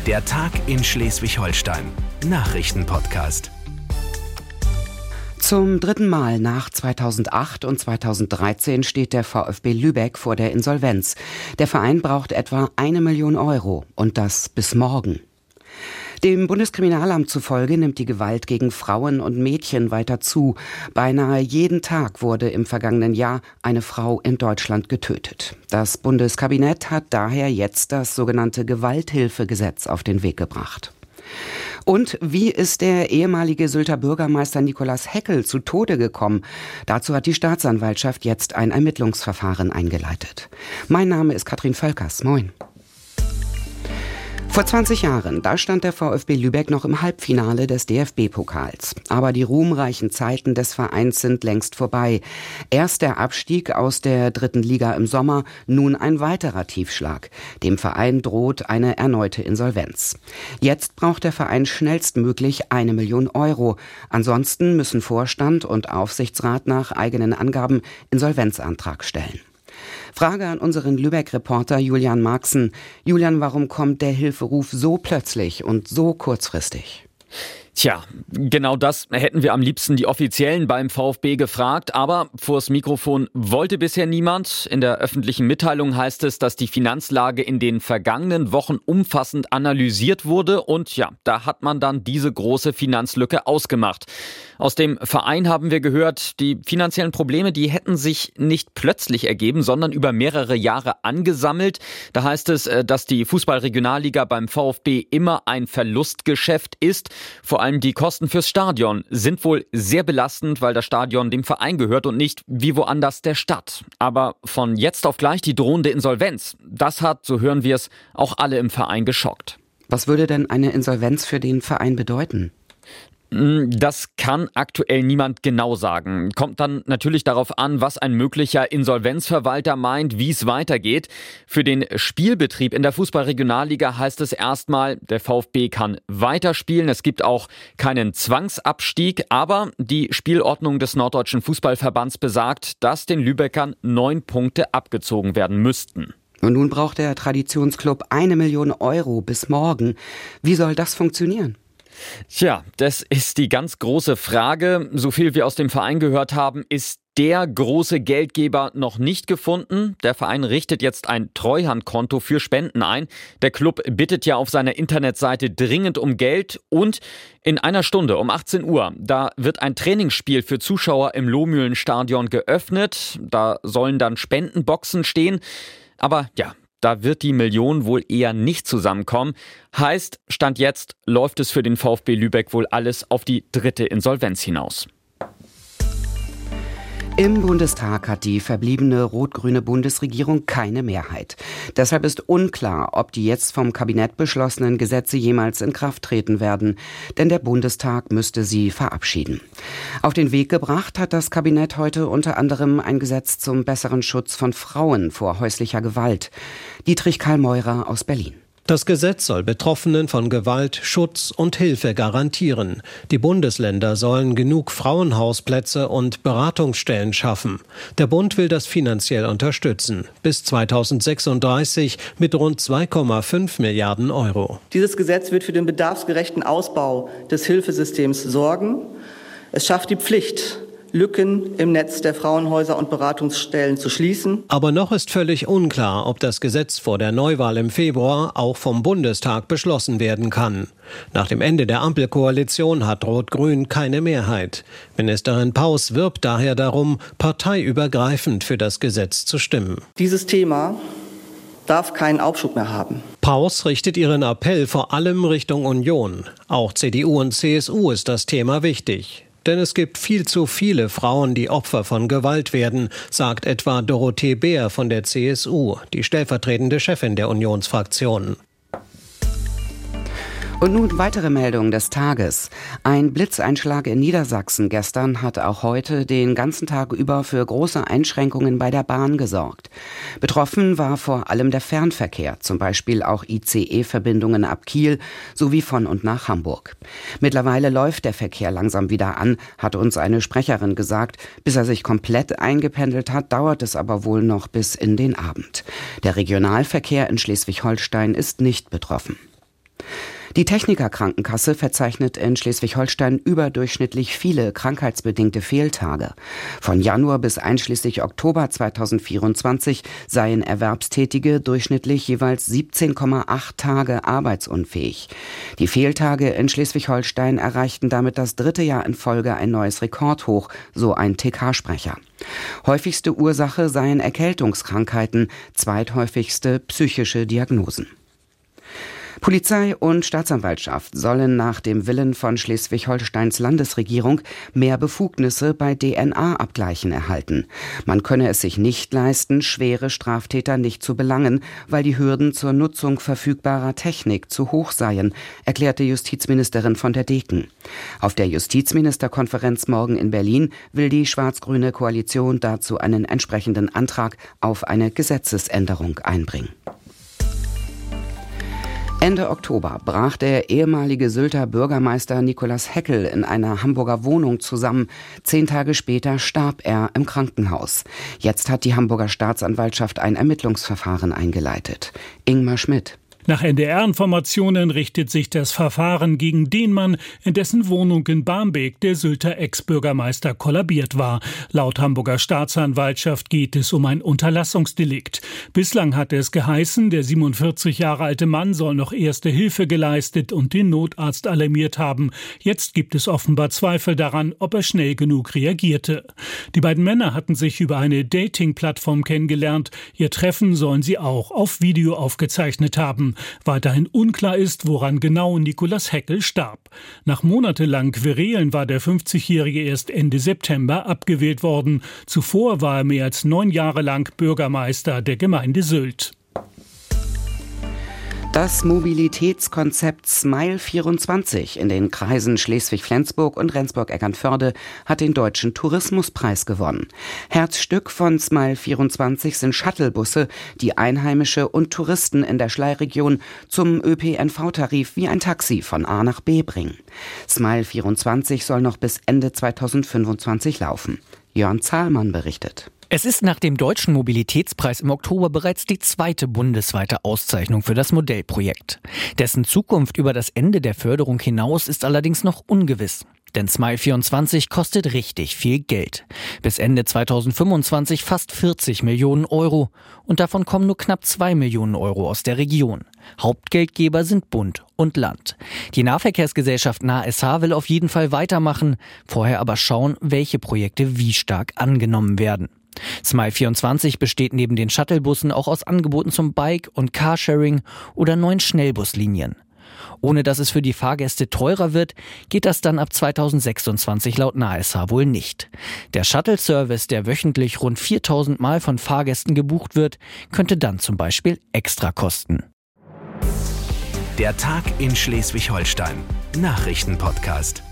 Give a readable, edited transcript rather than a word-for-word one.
Der Tag in Schleswig-Holstein. Nachrichtenpodcast. Zum dritten Mal nach 2008 und 2013 steht der VfB Lübeck vor der Insolvenz. Der Verein braucht etwa 1 Million Euro und das bis morgen. Dem Bundeskriminalamt zufolge nimmt die Gewalt gegen Frauen und Mädchen weiter zu. Beinahe jeden Tag wurde im vergangenen Jahr eine Frau in Deutschland getötet. Das Bundeskabinett hat daher jetzt das sogenannte Gewalthilfegesetz auf den Weg gebracht. Und wie ist der ehemalige Sylter Bürgermeister Nikolaus Heckel zu Tode gekommen? Dazu hat die Staatsanwaltschaft jetzt ein Ermittlungsverfahren eingeleitet. Mein Name ist Katrin Völkers. Moin. Vor 20 Jahren, da stand der VfB Lübeck noch im Halbfinale des DFB-Pokals. Aber die ruhmreichen Zeiten des Vereins sind längst vorbei. Erst der Abstieg aus der 3. Liga im Sommer, nun ein weiterer Tiefschlag. Dem Verein droht eine erneute Insolvenz. Jetzt braucht der Verein schnellstmöglich 1 Million Euro. Ansonsten müssen Vorstand und Aufsichtsrat nach eigenen Angaben Insolvenzantrag stellen. Frage an unseren Lübeck-Reporter Julian Marxen. Julian, warum kommt der Hilferuf so plötzlich und so kurzfristig? Tja, genau das hätten wir am liebsten die Offiziellen beim VfB gefragt, aber vors Mikrofon wollte bisher niemand. In der öffentlichen Mitteilung heißt es, dass die Finanzlage in den vergangenen Wochen umfassend analysiert wurde und ja, da hat man dann diese große Finanzlücke ausgemacht. Aus dem Verein haben wir gehört, die finanziellen Probleme, die hätten sich nicht plötzlich ergeben, sondern über mehrere Jahre angesammelt. Da heißt es, dass die Fußball-Regionalliga beim VfB immer ein Verlustgeschäft ist. Vor allem die Kosten fürs Stadion sind wohl sehr belastend, weil das Stadion dem Verein gehört und nicht wie woanders der Stadt. Aber von jetzt auf gleich die drohende Insolvenz, das hat, so hören wir es, auch alle im Verein geschockt. Was würde denn eine Insolvenz für den Verein bedeuten? Das kann aktuell niemand genau sagen. Kommt dann natürlich darauf an, was ein möglicher Insolvenzverwalter meint, wie es weitergeht. Für den Spielbetrieb in der Fußball-Regionalliga heißt es erstmal, der VfB kann weiterspielen. Es gibt auch keinen Zwangsabstieg, aber die Spielordnung des Norddeutschen Fußballverbands besagt, dass den Lübeckern 9 Punkte abgezogen werden müssten. Und nun braucht der Traditionsclub 1 Million Euro bis morgen. Wie soll das funktionieren? Tja, das ist die ganz große Frage. So viel wir aus dem Verein gehört haben, ist der große Geldgeber noch nicht gefunden. Der Verein richtet jetzt ein Treuhandkonto für Spenden ein. Der Club bittet ja auf seiner Internetseite dringend um Geld. Und in einer Stunde um 18 Uhr, da wird ein Trainingsspiel für Zuschauer im Lohmühlenstadion geöffnet. Da sollen dann Spendenboxen stehen. Aber ja, da wird die Million wohl eher nicht zusammenkommen. Heißt, Stand jetzt läuft es für den VfB Lübeck wohl alles auf die 3. Insolvenz hinaus. Im Bundestag hat die verbliebene rot-grüne Bundesregierung keine Mehrheit. Deshalb ist unklar, ob die jetzt vom Kabinett beschlossenen Gesetze jemals in Kraft treten werden. Denn der Bundestag müsste sie verabschieden. Auf den Weg gebracht hat das Kabinett heute unter anderem ein Gesetz zum besseren Schutz von Frauen vor häuslicher Gewalt. Dietrich Karl Meurer aus Berlin. Das Gesetz soll Betroffenen von Gewalt Schutz und Hilfe garantieren. Die Bundesländer sollen genug Frauenhausplätze und Beratungsstellen schaffen. Der Bund will das finanziell unterstützen. Bis 2036 mit rund 2,5 Milliarden Euro. Dieses Gesetz wird für den bedarfsgerechten Ausbau des Hilfesystems sorgen. Es schafft die Pflicht, Lücken im Netz der Frauenhäuser und Beratungsstellen zu schließen. Aber noch ist völlig unklar, ob das Gesetz vor der Neuwahl im Februar auch vom Bundestag beschlossen werden kann. Nach dem Ende der Ampelkoalition hat Rot-Grün keine Mehrheit. Ministerin Paus wirbt daher darum, parteiübergreifend für das Gesetz zu stimmen. Dieses Thema darf keinen Aufschub mehr haben. Paus richtet ihren Appell vor allem Richtung Union. Auch CDU und CSU ist das Thema wichtig. Denn es gibt viel zu viele Frauen, die Opfer von Gewalt werden, sagt etwa Dorothee Beer von der CSU, die stellvertretende Chefin der Unionsfraktion. Und nun weitere Meldungen des Tages. Ein Blitzeinschlag in Niedersachsen gestern hat auch heute den ganzen Tag über für große Einschränkungen bei der Bahn gesorgt. Betroffen war vor allem der Fernverkehr, zum Beispiel auch ICE-Verbindungen ab Kiel sowie von und nach Hamburg. Mittlerweile läuft der Verkehr langsam wieder an, hat uns eine Sprecherin gesagt. Bis er sich komplett eingependelt hat, dauert es aber wohl noch bis in den Abend. Der Regionalverkehr in Schleswig-Holstein ist nicht betroffen. Die Techniker-Krankenkasse verzeichnet in Schleswig-Holstein überdurchschnittlich viele krankheitsbedingte Fehltage. Von Januar bis einschließlich Oktober 2024 seien Erwerbstätige durchschnittlich jeweils 17,8 Tage arbeitsunfähig. Die Fehltage in Schleswig-Holstein erreichten damit das 3. Jahr in Folge ein neues Rekordhoch, so ein TK-Sprecher. Häufigste Ursache seien Erkältungskrankheiten, zweithäufigste psychische Diagnosen. Polizei und Staatsanwaltschaft sollen nach dem Willen von Schleswig-Holsteins Landesregierung mehr Befugnisse bei DNA-Abgleichen erhalten. Man könne es sich nicht leisten, schwere Straftäter nicht zu belangen, weil die Hürden zur Nutzung verfügbarer Technik zu hoch seien, erklärte Justizministerin von der Deken. Auf der Justizministerkonferenz morgen in Berlin will die schwarz-grüne Koalition dazu einen entsprechenden Antrag auf eine Gesetzesänderung einbringen. Ende Oktober brach der ehemalige Sylter Bürgermeister Nikolaus Heckel in einer Hamburger Wohnung zusammen. 10 Tage später starb er im Krankenhaus. Jetzt hat die Hamburger Staatsanwaltschaft ein Ermittlungsverfahren eingeleitet. Ingmar Schmidt. Nach NDR-Informationen richtet sich das Verfahren gegen den Mann, in dessen Wohnung in Barmbek der Sylter Ex-Bürgermeister kollabiert war. Laut Hamburger Staatsanwaltschaft geht es um ein Unterlassungsdelikt. Bislang hatte es geheißen, der 47 Jahre alte Mann soll noch erste Hilfe geleistet und den Notarzt alarmiert haben. Jetzt gibt es offenbar Zweifel daran, ob er schnell genug reagierte. Die beiden Männer hatten sich über eine Dating-Plattform kennengelernt. Ihr Treffen sollen sie auch auf Video aufgezeichnet haben. Weiterhin unklar ist, woran genau Nikolaus Heckel starb. Nach monatelang Querelen war der 50-Jährige erst Ende September abgewählt worden. Zuvor war er mehr als 9 Jahre lang Bürgermeister der Gemeinde Sylt. Das Mobilitätskonzept Smile24 in den Kreisen Schleswig-Flensburg und Rendsburg-Eckernförde hat den Deutschen Tourismuspreis gewonnen. Herzstück von Smile24 sind Shuttlebusse, die Einheimische und Touristen in der Schleiregion zum ÖPNV-Tarif wie ein Taxi von A nach B bringen. Smile24 soll noch bis Ende 2025 laufen. Jörn Zahlmann berichtet. Es ist nach dem Deutschen Mobilitätspreis im Oktober bereits die 2. bundesweite Auszeichnung für das Modellprojekt. Dessen Zukunft über das Ende der Förderung hinaus ist allerdings noch ungewiss. Denn Smile24 kostet richtig viel Geld. Bis Ende 2025 fast 40 Millionen Euro. Und davon kommen nur knapp 2 Millionen Euro aus der Region. Hauptgeldgeber sind Bund und Land. Die Nahverkehrsgesellschaft NASH will auf jeden Fall weitermachen, vorher aber schauen, welche Projekte wie stark angenommen werden. Smile24 besteht neben den Shuttlebussen auch aus Angeboten zum Bike- und Carsharing oder neuen Schnellbuslinien. Ohne dass es für die Fahrgäste teurer wird, geht das dann ab 2026 laut NASH wohl nicht. Der Shuttle-Service, der wöchentlich rund 4000 Mal von Fahrgästen gebucht wird, könnte dann zum Beispiel extra kosten. Der Tag in Schleswig-Holstein. Nachrichtenpodcast.